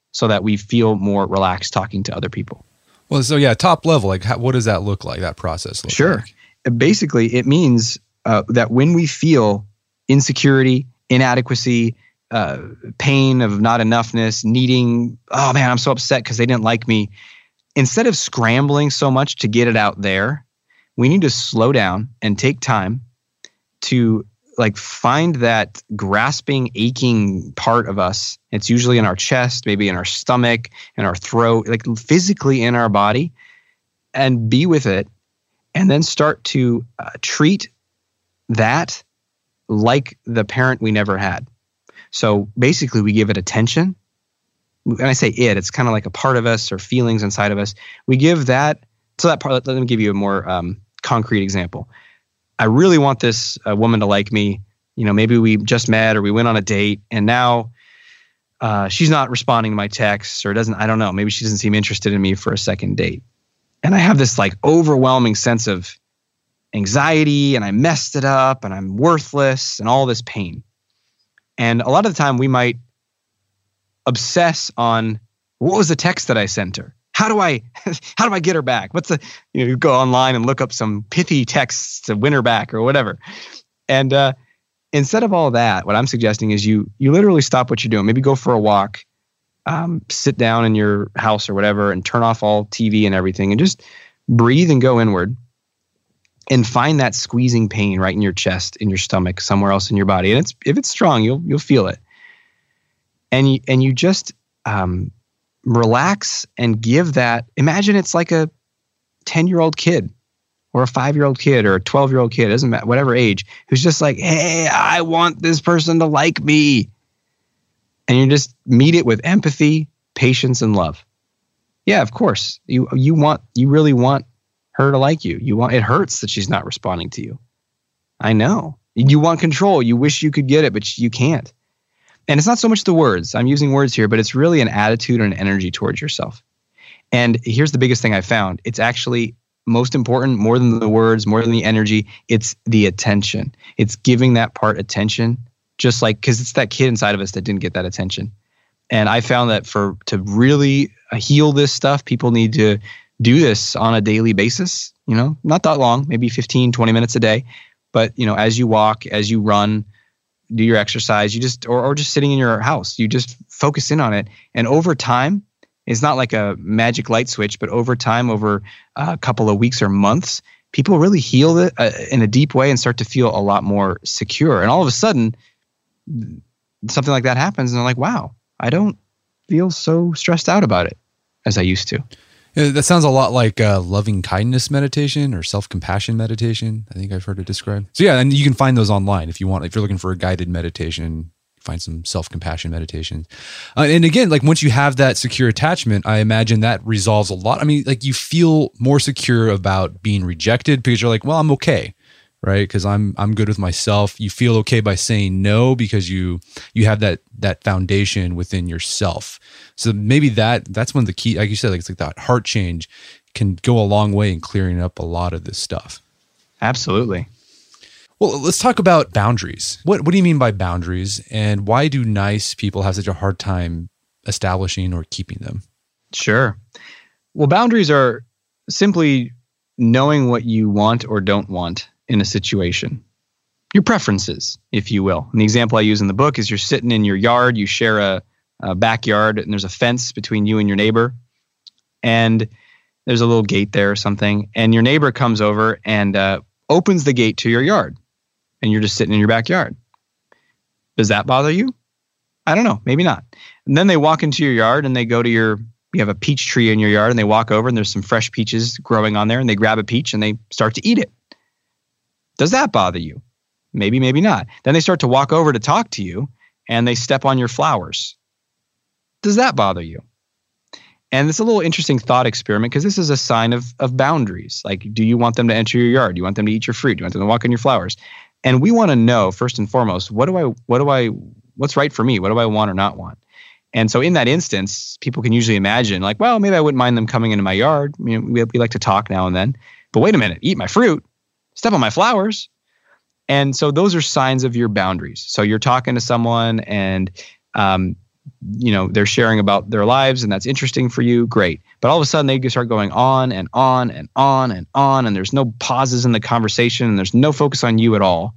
so that we feel more relaxed talking to other people. Well, so yeah, top level, like how, what does that look like, that process look sure. like? Sure. Basically, it means uh, that when we feel insecurity, inadequacy, uh, pain of not enoughness, needing, oh man, I'm so upset because they didn't like me. Instead of scrambling so much to get it out there, we need to slow down and take time to like find that grasping, aching part of us. It's usually in our chest, maybe in our stomach, in our throat, like physically in our body, and be with it. And then start to uh, treat that like the parent we never had. So basically we give it attention. And I say it, it's kind of like a part of us or feelings inside of us. We give that, so that part, let me give you a more um, concrete example. I really want this uh, woman to like me. You know, maybe we just met or we went on a date and now uh, she's not responding to my texts or doesn't, I don't know, maybe she doesn't seem interested in me for a second date. And I have this like overwhelming sense of anxiety and I messed it up and I'm worthless and all this pain. And a lot of the time we might obsess on what was the text that I sent her? How do I, how do I get her back? What's the, you know, you go online and look up some pithy texts to win her back or whatever. And uh, instead of all that, what I'm suggesting is you, you literally stop what you're doing. Maybe go for a walk, um, sit down in your house or whatever and turn off all T V and everything and just breathe and go inward and find that squeezing pain right in your chest, in your stomach, somewhere else in your body. And it's, if it's strong, you'll, you'll feel it. And you, and you just, um, relax and give that. Imagine it's like a ten-year-old kid or a five-year-old kid or a twelve-year-old kid, doesn't matter, whatever age, who's just like, hey, I want this person to like me. And you just meet it with empathy, patience, and love. Yeah, of course. You you want you really want her to like you. You want it hurts that she's not responding to you. I know. You want control. You wish you could get it, but you can't. And it's not so much the words. I'm using words here, but it's really an attitude and an energy towards yourself. And here's the biggest thing I found. It's actually most important, more than the words, more than the energy. It's the attention. It's giving that part attention, just like, because it's that kid inside of us that didn't get that attention. And I found that for to really heal this stuff, people need to do this on a daily basis. You know, not that long, maybe fifteen, twenty minutes a day. But, you know, as you walk, as you run, do your exercise, you just, or, or just sitting in your house, you just focus in on it. And over time, it's not like a magic light switch, but over time, over a couple of weeks or months, people really heal it uh, in a deep way and start to feel a lot more secure. And all of a sudden, something like that happens and they're like, wow, I don't feel so stressed out about it as I used to. Yeah, that sounds a lot like uh, loving kindness meditation or self-compassion meditation. I think I've heard it described. So yeah, and you can find those online if you want. If you're looking for a guided meditation, find some self-compassion meditations. Uh, and again, like once you have that secure attachment, I imagine that resolves a lot. I mean, like you feel more secure about being rejected because you're like, well, I'm okay, right? Because I'm I'm good with myself. You feel okay by saying no because you you have that that foundation within yourself. So maybe that that's one of the key, like you said, like it's like that heart change can go a long way in clearing up a lot of this stuff. Absolutely. Well, let's talk about boundaries. What what do you mean by boundaries, and why do nice people have such a hard time establishing or keeping them? Sure. Well, boundaries are simply knowing what you want or don't want in a situation. Your preferences, if you will. And the example I use in the book is you're sitting in your yard, you share a, a backyard, and there's a fence between you and your neighbor, and there's a little gate there or something, and your neighbor comes over and uh, opens the gate to your yard, and you're just sitting in your backyard. Does that bother you? I don't know, maybe not. And then they walk into your yard and they go to your, you have a peach tree in your yard, and they walk over and there's some fresh peaches growing on there, and they grab a peach and they start to eat it. Does that bother you? Maybe, maybe not. Then they start to walk over to talk to you and they step on your flowers. Does that bother you? And it's a little interesting thought experiment because this is a sign of, of boundaries. Like, do you want them to enter your yard? Do you want them to eat your fruit? Do you want them to walk on your flowers? And we want to know, first and foremost, what do I, what do I, what's right for me? What do I want or not want? And so in that instance, people can usually imagine like, well, maybe I wouldn't mind them coming into my yard. You know, we, we like to talk now and then, but wait a minute, eat my fruit, step on my flowers. And so those are signs of your boundaries. So you're talking to someone and um, you know, they're sharing about their lives and that's interesting for you, great. But all of a sudden they start going on and on and on and on, and there's no pauses in the conversation and there's no focus on you at all.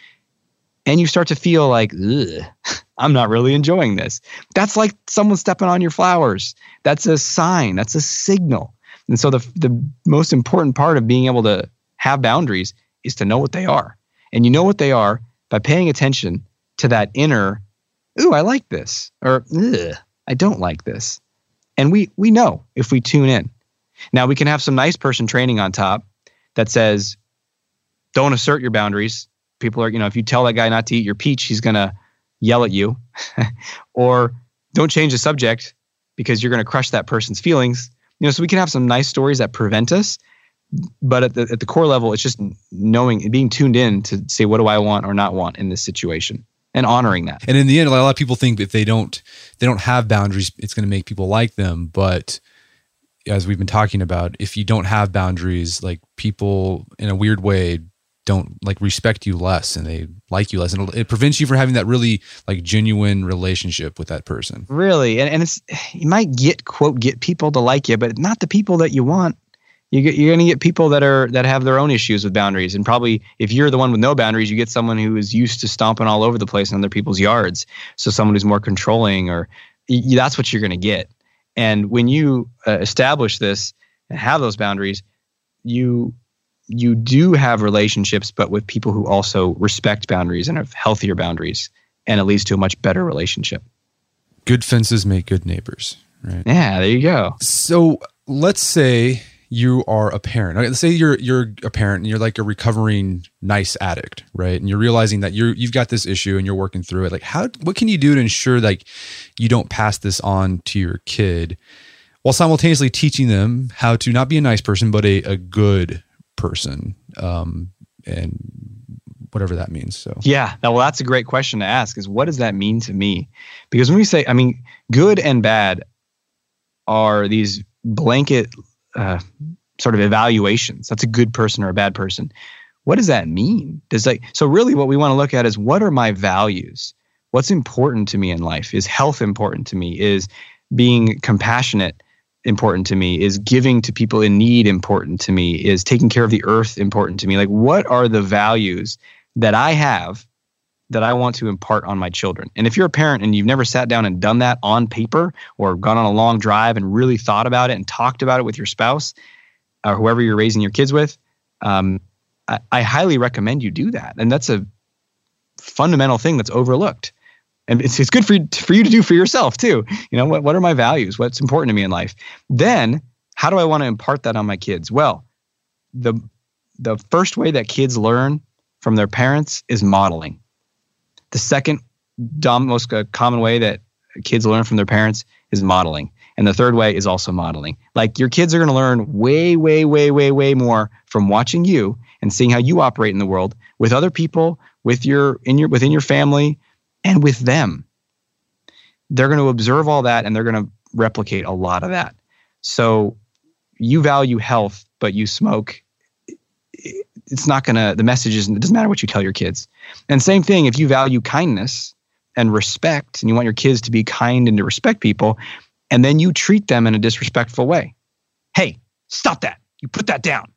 And you start to feel like, ugh, I'm not really enjoying this. That's like someone stepping on your flowers. That's a sign. That's a signal. And so the the most important part of being able to have boundaries is to know what they are. And you know what they are by paying attention to that inner, ooh, I like this, or ugh, I don't like this. And we we know if we tune in. Now we can have some nice person training on top that says, don't assert your boundaries. People are, you know, if you tell that guy not to eat your peach, he's going to yell at you. Or don't change the subject because you're going to crush that person's feelings. You know, so we can have some nice stories that prevent us. But at the at the core level, it's just knowing, being tuned in to say, what do I want or not want in this situation, and honoring that. And in the end, a lot of people think if they don't they don't have boundaries, it's going to make people like them. But as we've been talking about, if you don't have boundaries, like people in a weird way don't like respect you less and they like you less, and it prevents you from having that really like genuine relationship with that person. Really, and and it's you might get quote get people to like you, but not the people that you want. You get, you're going to get people that are that have their own issues with boundaries, and probably if you're the one with no boundaries, you get someone who is used to stomping all over the place in other people's yards. So someone who's more controlling, or y- that's what you're going to get. And when you uh, establish this and have those boundaries, you you do have relationships, but with people who also respect boundaries and have healthier boundaries, and it leads to a much better relationship. Good fences make good neighbors, right? Yeah, there you go. So let's say you are a parent. Let's say you're you're a parent and you're like a recovering nice addict, right? And you're realizing that you're you've got this issue and you're working through it. Like, how what can you do to ensure like you don't pass this on to your kid, while simultaneously teaching them how to not be a nice person but a, a good person, um, and whatever that means. So yeah, well, that's a great question to ask. Is what does that mean to me? Because when we say, I mean, good and bad are these blanket Uh, sort of evaluations. That's a good person or a bad person. What does that mean? Does like so really what we want to look at is, what are my values? What's important to me in life? Is health important to me? Is being compassionate important to me? Is giving to people in need important to me? Is taking care of the earth important to me? Like, what are the values that I have that I want to impart on my children? And if you're a parent and you've never sat down and done that on paper, or gone on a long drive and really thought about it and talked about it with your spouse or whoever you're raising your kids with, um, I, I highly recommend you do that. And that's a fundamental thing that's overlooked. And it's it's good for you, for you to do for yourself too. You know, what, what are my values? What's important to me in life? Then how do I want to impart that on my kids? Well, the the first way that kids learn from their parents is modeling. The second dom- most uh, common way that kids learn from their parents is modeling. And the third way is also modeling. Like, your kids are going to learn way, way, way, way, way more from watching you and seeing how you operate in the world with other people, with your in your within your family, and with them. They're going to observe all that and they're going to replicate a lot of that. So you value health, but you smoke. It's not going to, the message is, it doesn't matter what you tell your kids. And same thing, if you value kindness and respect, and you want your kids to be kind and to respect people, and then you treat them in a disrespectful way. Hey, stop that. You put that down.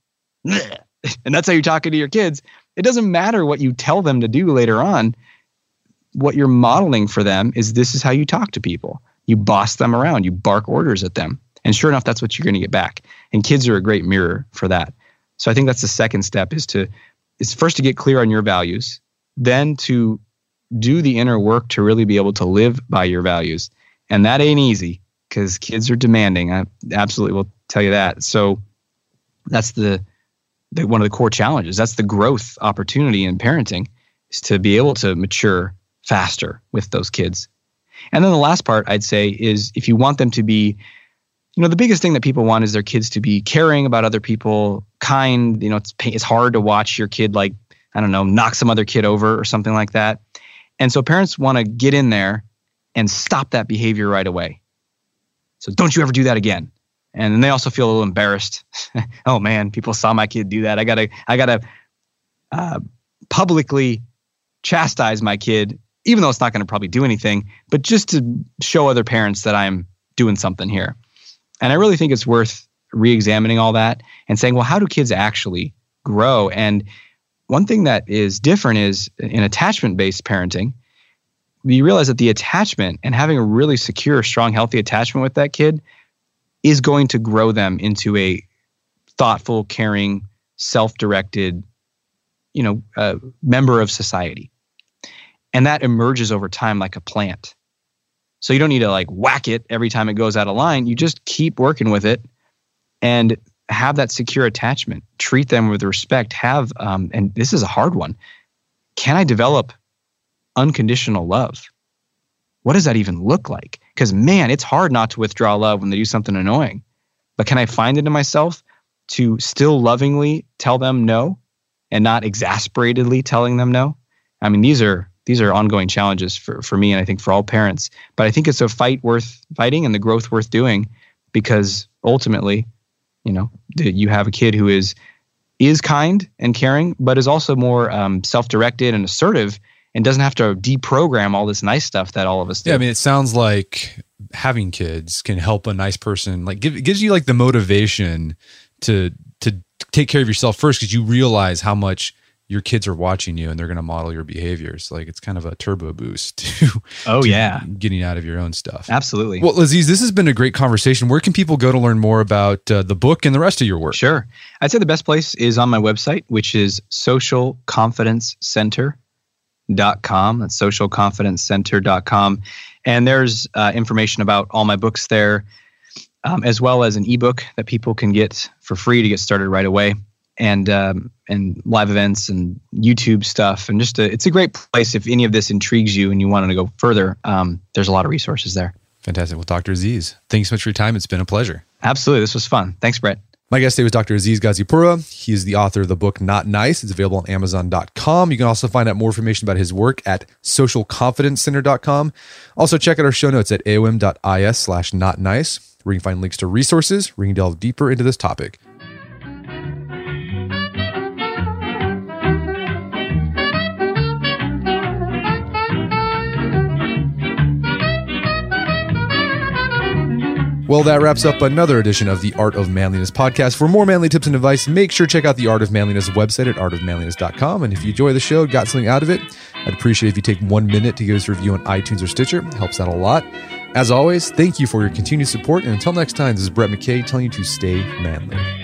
And that's how you're talking to your kids. It doesn't matter what you tell them to do later on. What you're modeling for them is, this is how you talk to people. You boss them around. You bark orders at them. And sure enough, that's what you're going to get back. And kids are a great mirror for that. So I think that's the second step, is to is first to get clear on your values, then to do the inner work to really be able to live by your values. And that ain't easy, because kids are demanding. I absolutely will tell you that. So that's the, the one of the core challenges. That's the growth opportunity in parenting, is to be able to mature faster with those kids. And then the last part I'd say is, if you want them to be, you know, the biggest thing that people want is their kids to be caring about other people, kind. You know, it's it's hard to watch your kid, like, I don't know, knock some other kid over or something like that. And so parents want to get in there and stop that behavior right away. So don't you ever do that again. And then they also feel a little embarrassed. Oh man, people saw my kid do that. I gotta I gotta uh, publicly chastise my kid even though it's not going to probably do anything, but just to show other parents that I'm doing something here. And I really think it's worth re-examining all that and saying, well, how do kids actually grow? And one thing that is different is in attachment-based parenting, you realize that the attachment and having a really secure, strong, healthy attachment with that kid is going to grow them into a thoughtful, caring, self-directed, you know, uh, member of society. And that emerges over time like a plant. So you don't need to like whack it every time it goes out of line. You just keep working with it and have that secure attachment. Treat them with respect. Have, um, and this is a hard one. Can I develop unconditional love? What does that even look like? Because man, it's hard not to withdraw love when they do something annoying. But can I find it in myself to still lovingly tell them no and not exasperatedly telling them no? I mean, these are these are ongoing challenges for, for me and I think for all parents. But I think it's a fight worth fighting and the growth worth doing, because ultimately, you know, you have a kid who is is kind and caring, but is also more um, self-directed and assertive, and doesn't have to deprogram all this nice stuff that all of us do. Yeah, I mean, it sounds like having kids can help a nice person, like give, it gives you like the motivation to to take care of yourself first, because you realize how much your kids are watching you and they're going to model your behaviors. Like it's kind of a turbo boost to, oh, to yeah. getting out of your own stuff. Absolutely. Well, Aziz, this has been a great conversation. Where can people go to learn more about uh, the book and the rest of your work? Sure. I'd say the best place is on my website, which is social confidence center dot com. That's social confidence center dot com. And there's uh, information about all my books there, um, as well as an ebook that people can get for free to get started right away, and um, and live events and YouTube stuff. And just a, it's a great place if any of this intrigues you and you want to go further. Um, there's a lot of resources there. Fantastic. Well, Doctor Aziz, thanks so much for your time. It's been a pleasure. Absolutely. This was fun. Thanks, Brett. My guest today was Doctor Aziz Gazipura. He's the author of the book Not Nice. It's available on amazon dot com. You can also find out more information about his work at social confidence center dot com. Also, check out our show notes at aom dot is slash not nice, where you can find links to resources where you can delve deeper into this topic. Well, that wraps up another edition of the Art of Manliness podcast. For more manly tips and advice, make sure to check out the Art of Manliness website at art of manliness dot com. And if you enjoy the show, got something out of it, I'd appreciate if you take one minute to give us a review on iTunes or Stitcher. It helps out a lot. As always, thank you for your continued support. And until next time, this is Brett McKay telling you to stay manly.